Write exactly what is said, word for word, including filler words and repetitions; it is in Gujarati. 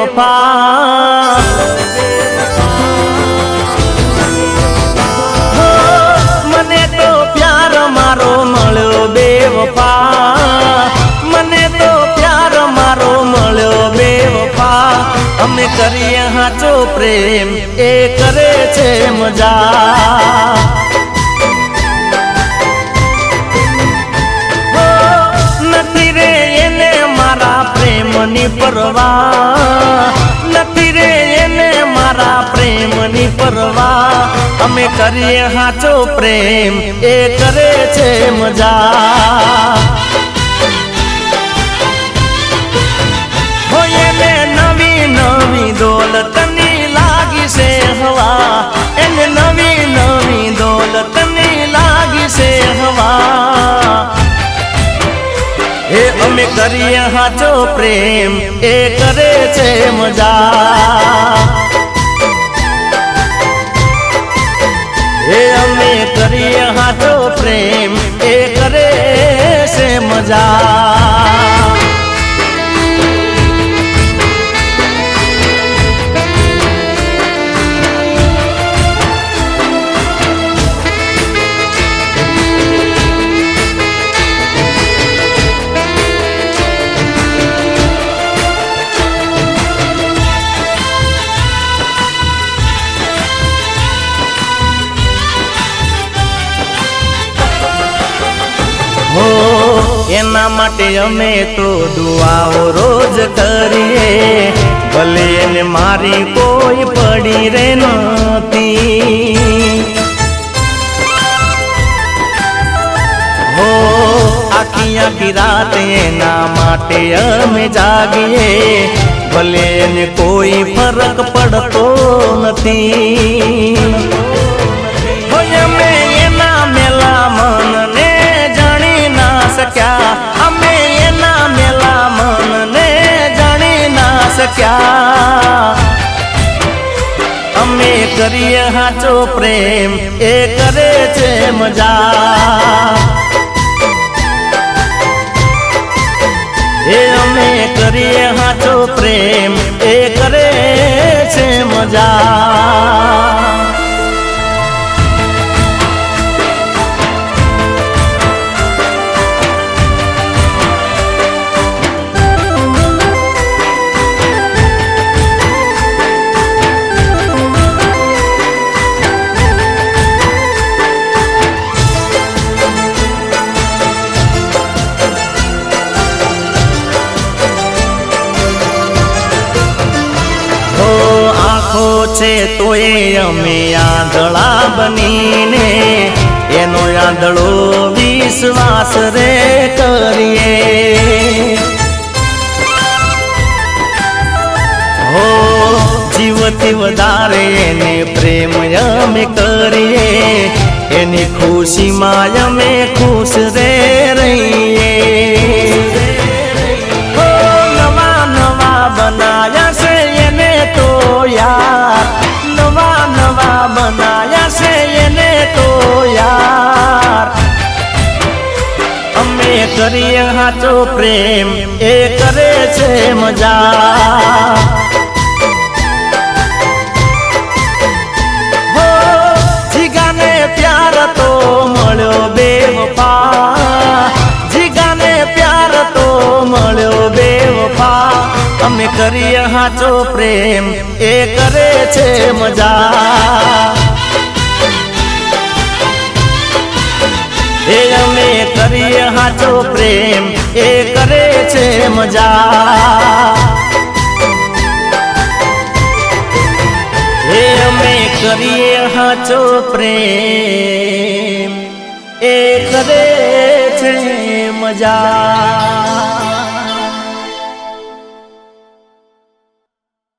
બેવફા મને તો પ્યાર મારો મળ્યો બેવફા મને તો પ્યાર મારો મળ્યો બેવફા અમે કરીએ હાચો પ્રેમ એ કરે છે મજા નથી રે એને મારા પ્રેમની પરવા નથી રે એને મારા પ્રેમની પરવા અમે કરીએ હાચો પ્રેમ એ કરે છે મજા હોય એને નવી નવી દોલતની લાગી છે હવા એને નવી નવી દોલતની લાગી છે હવા એ અમે કરીએ હાચો પ્રેમ એ કરે છે મજા એ અમે કરીએ હાચો પ્રેમ એ કરે છે મજા એના માટે અમે તો દુઆઓ રોજ કરીએ ભલે એને મારી કોઈ પડી રે નથી હો આખી આખી રાત એના માટે અમે જાગીએ ભલે એને કોઈ ફરક પડતો નથી હોય અમે એના મેલા મનને અમે એના મેલા મનને જાણી ના શક્યા અમે કરીએ હાચો પ્રેમ એ કરે છે મજા એ અમે કરીએ હાચો પ્રેમ એ કરે છે મજા છે તોય અમે આંધળા બનીને એનો આંધળો વિશ્વાસ રે કરીએ હો જીવથી વધારે એને પ્રેમ અમે કરીએ એની ખુશીમાં અમે ખુશ રે રહીએ હો નવા નવા બનાયા છે એને તો યાર નવા નવા બનાયા છે એને તો યાર અમે કરીએ હાચો પ્રેમ એ કરે છે મજા હો જીગાને પ્યાર તો મળ્યો બેવફા જીગાને પ્યાર તો મળ્યો બેવફા અમે કરીએ હાચો પ્રેમ એ કરે છે મજા એ અમે કરીએ હાચો પ્રેમ એ કરે છે મજા એ અમે કરીએ હાચો પ્રેમ એ કરે છે મજા